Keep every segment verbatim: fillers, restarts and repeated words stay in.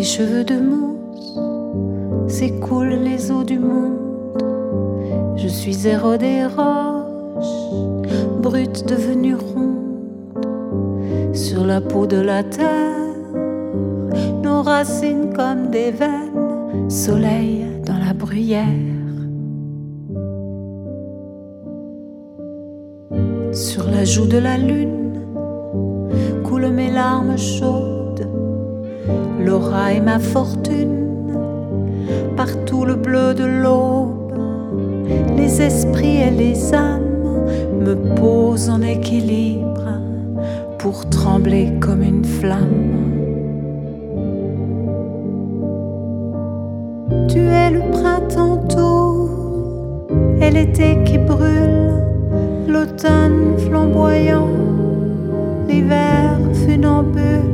tes cheveux de mousse s'écoulent les eaux du monde. Je suis zéro des roches, brute devenue ronde. Sur la peau de la terre, nos racines comme des veines, soleil dans la bruyère. Sur la joue de la lune coulent mes larmes chaudes. L'aura est ma fortune, partout le bleu de l'aube. Les esprits et les âmes me posent en équilibre pour trembler comme une flamme. Tu es le printemps tôt et l'été qui brûle, l'automne flamboyant, l'hiver funambule.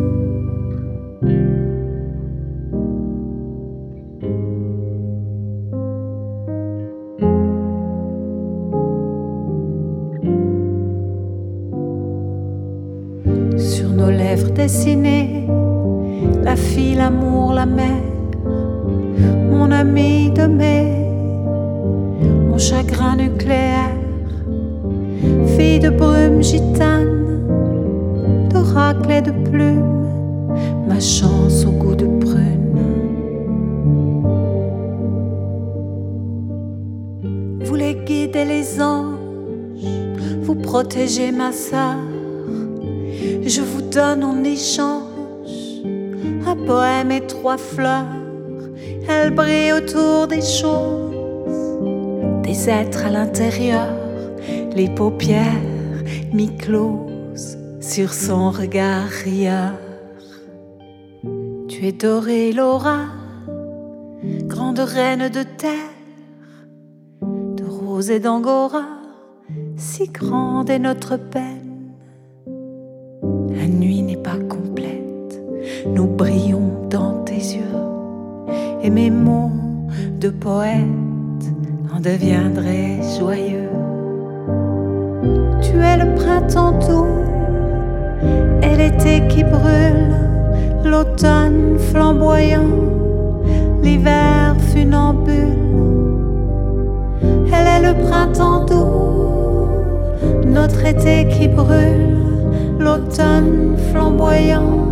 Sur nos lèvres dessinées, la fille, l'amour, la mer, mon ami de mai, mon chagrin nucléaire. Fille de brume gitane, d'oracle et de plume, ma chance au goût de prune. Vous les guides et les anges, vous protégez ma sœur. Je vous donne en échange un poème et trois fleurs. Elles brillent autour des choses, des êtres à l'intérieur. Les paupières mi-closes sur son regard rieur. Tu es dorée, Laura, grande reine de terre, de rose et d'angora, si grande est notre peine. La nuit n'est pas complète, nous brillons dans tes yeux, et mes mots de poète en deviendraient joyeux. Tu es le printemps doux et l'été qui brûle, l'automne flamboyant, l'hiver funambule. Elle est le printemps doux, notre été qui brûle, l'automne flamboyant,